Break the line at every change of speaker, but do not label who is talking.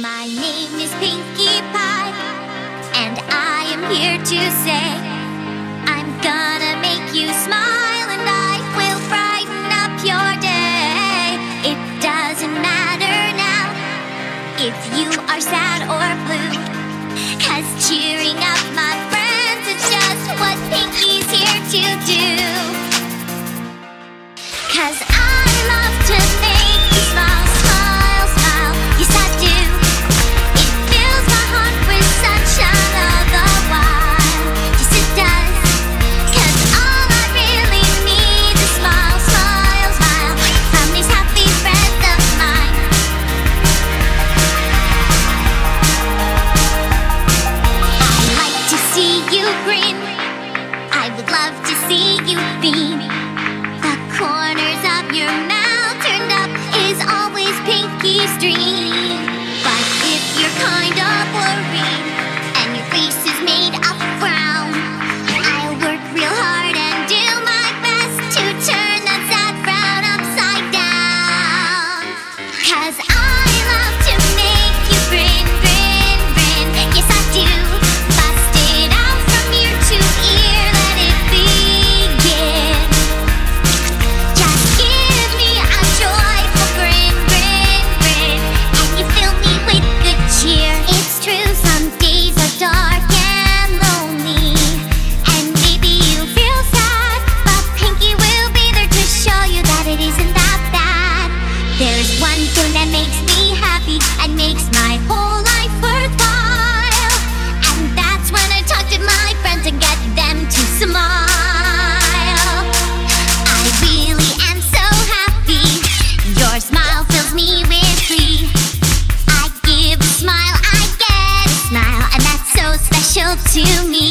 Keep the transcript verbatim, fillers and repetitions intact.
My name is Pinkie Pie, and I am here to say I'm gonna make you smile, and I will brighten up your day. It doesn't matter now if you are sad or blue, 'cause cheering up my friends is just what Pinkie's here to do. 'Cause I love to make you smile, smile, smile, yes I do. It fills my heart with sunshine all the while, yes it does. 'Cause all I really need is smile, smile, smile from these happy friends of mine. I like to see you grin, I would love to see you beam. The corners of your mouth turned up is always Pinkie's dream. But if you're kind of worried and your face is made of frown, I'll work real hard and do my best to turn that sad frown upside down. 'Cause I love to make you grin, grin, grin, yes I do. Bust it out from ear to ear, let it begin. Just give me a joyful grin, grin, grin, and you fill me with good cheer. It's true, some days are dark and lonely, and maybe you feel sad, but Pinkie will be there to show you that it isn't that bad. There's one thing that makes me happy and makes my whole life worthwhile, and that's when I talk to my friends and get them to smile. I really am so happy, your smile fills me with glee. I give a smile, I get a smile, and that's so special to me.